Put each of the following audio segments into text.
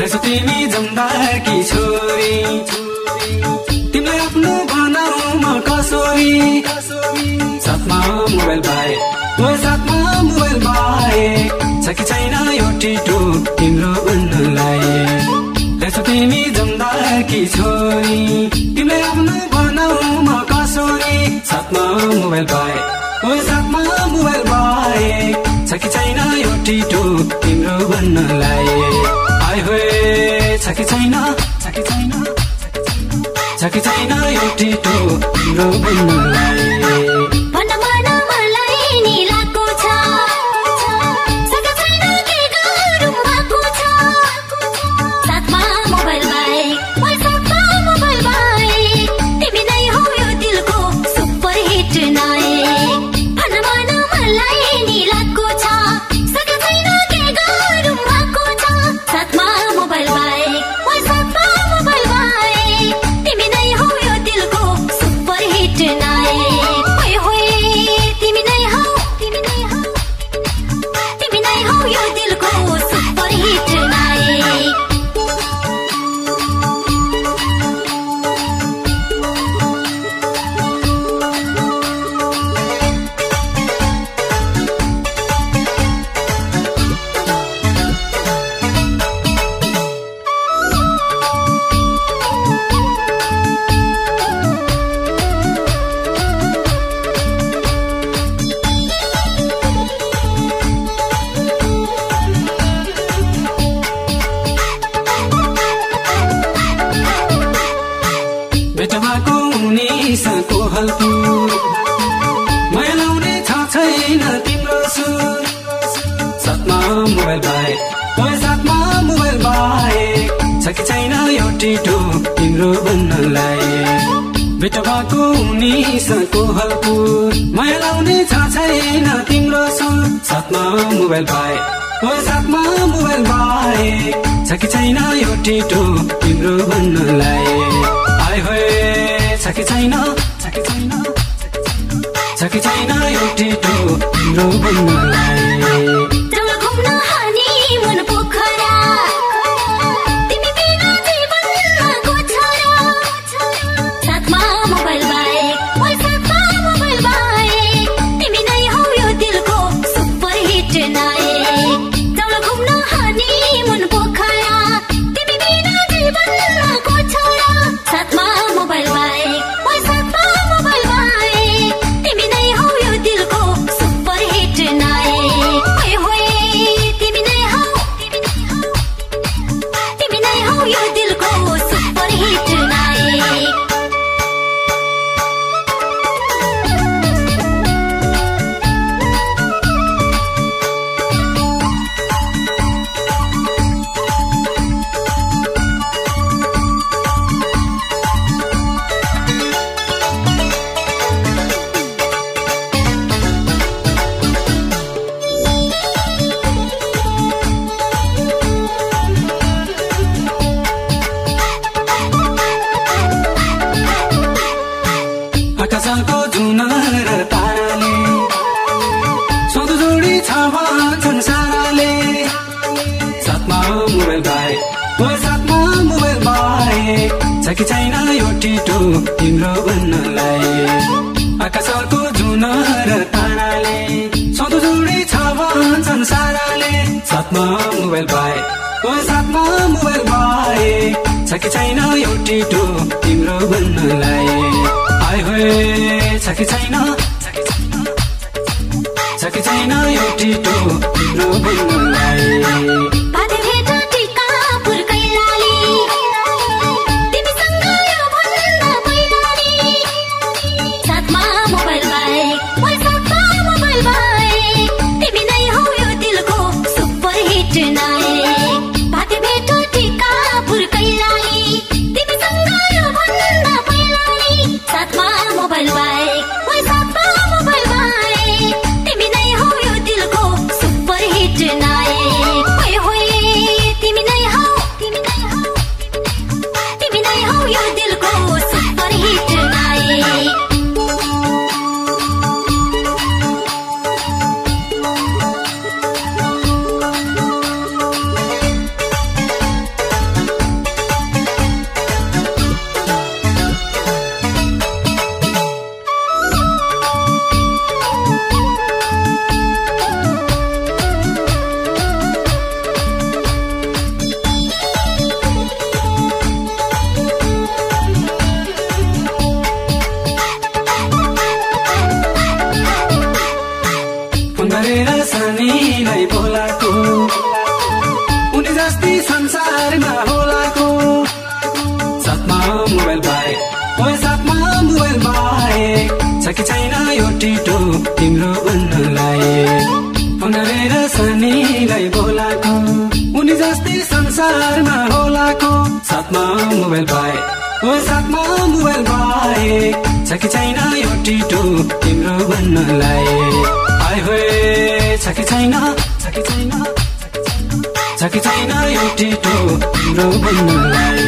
रहेछौ तिमी जमदारकी छोरी तिमीलाई आफ्नो बनाऊ म कसोरी साथमा मोबाइल बाए ओ साथमा मोबाइल बाए छ कि छैन यो टिटो तिम्रो भन्नलाई रहेछौ तिमी जमदारकी छोरी तिमीलाई आफ्नो बनाऊ म कसोरी साथमा मोबाइल बाए ओ साथमा मोबाइल बाए छ कि छैन यो टिटो तिम्रो भन्नलाई आइ होए छ कि छैन यो टिटो तिम्रो भन्नलाई मोबाइल बाए ओ साथमा मोबाइल बाए छ कि छैन यो टिटो तिम्रो भन्नलाई भेट भएको उनीसँगको हल्कुर माया लाउने छ छैन तिम्रो सुर साथमा मोबाइल बाए ओ साथमा मोबाइल बाए छ कि छैन यो टिटो तिम्रो भन्नलाई आइ होए छ कि छैन यो टिटो तिम्रो भन्नलाई आकाशको जुनर ताराले सोधु जोडी छ भन्छन् साराले साथमा मोबाइल बाए ओ साथमा मोबाइल बाए छ कि छैन यो टिटो तिम्रो भन्नलाई आकाशको जुनर ताराले सोधु जोडी छ भन्छन् साराले साथमा मोबाइल बाए ओ साथमा मोबाइल बाए छ कि छैन यो टिटो तिम्रो भन्नलाई आइ होए छ कि छैन यो टिटो तिम्रो भन्नलाई तिमी नै हो यो दिलको सुपर हिट नाइ जस्तै संसारमा होला को साथमा मोबाइल बाहेक ओए साथमा मोबाइल बाहेक छ कि छैन यो टिटो तिम्रो भन्नलाई फोन गरेर सानीलाई बोलाको उनी जस्तै संसारमा होला को साथमा मोबाइल बाहेक ओए साथमा मोबाइल बाहेक छ कि छैन यो टिटो तिम्रो भन्नलाई आइ होए छ कि छैन यो टिटो तिम्रो भन्नलाई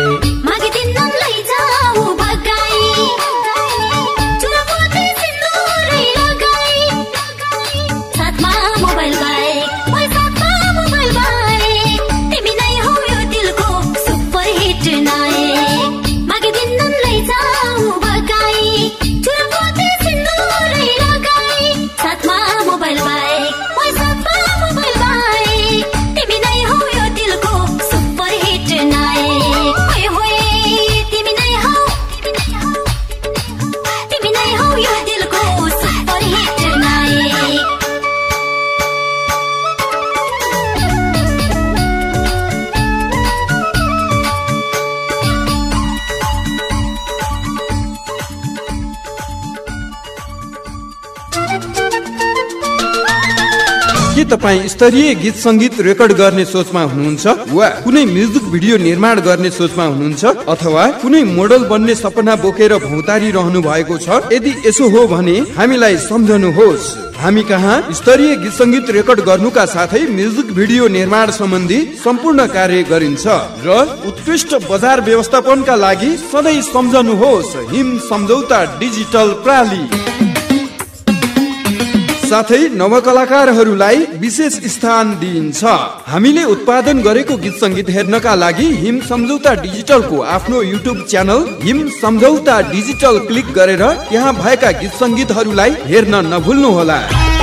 के तपाईँ स्तरीय गीत संगीत रेकर्ड गर्ने सोचमा हुनुहुन्छ वा कुनै म्युजिक भिडियो निर्माण गर्ने सोचमा हुनुहुन्छ अथवा कुनै मोडल बन्ने सपना बोकेर भौतारी रहनु भएको छ यदि यसो हो भने हामीलाई सम्झनुहोस् हामी कहाँ स्तरीय गीत संगीत रेकर्ड गर्नुका साथै म्युजिक भिडियो निर्माण सम्बन्धी सम्पूर्ण कार्य गरिन्छ र उत्कृष्ट बजार व्यवस्थापनका लागि सधैँ सम्झनुहोस् हिम सम्झौता डिजिटल प्राली साथै नवकलाकारहरूलाई विशेष स्थान दिइन्छ हामीले उत्पादन गरेको गीत संगीत हेर्नका लागि हिम सम्झौता डिजिटलको आफ्नो युट्युब च्यानल हिम सम्झौता डिजिटल क्लिक गरेर त्यहाँ भएका गीत संगीतहरूलाई हेर्न नभुल्नुहोला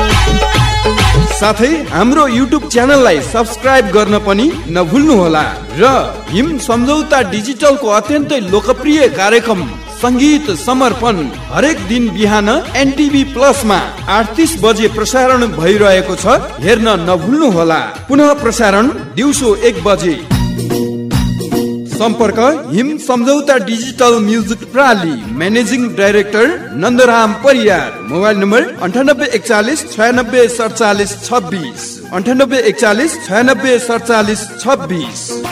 साथै हाम्रो युट्युब च्यानललाई सब्स्क्राइब गर्न पनि नभुल्नुहोला र हिम सम्झौता डिजिटलको अत्यन्तै लोकप्रिय कार्यक्रम संगीत समर्पण हरेक दिन बिहान एनटिभी प्लसमा 8:30 बजे प्रसारण भइरहेको छ हेर्न नभुल्नुहोला पुनः प्रसारण दिउँसो 1 बजे सम्पर्क हिम सम्झौता डिजिटल म्युजिक प्राली managing director Nandaram Pariyar mobile number 9841 96 47 26 9841 96 47 26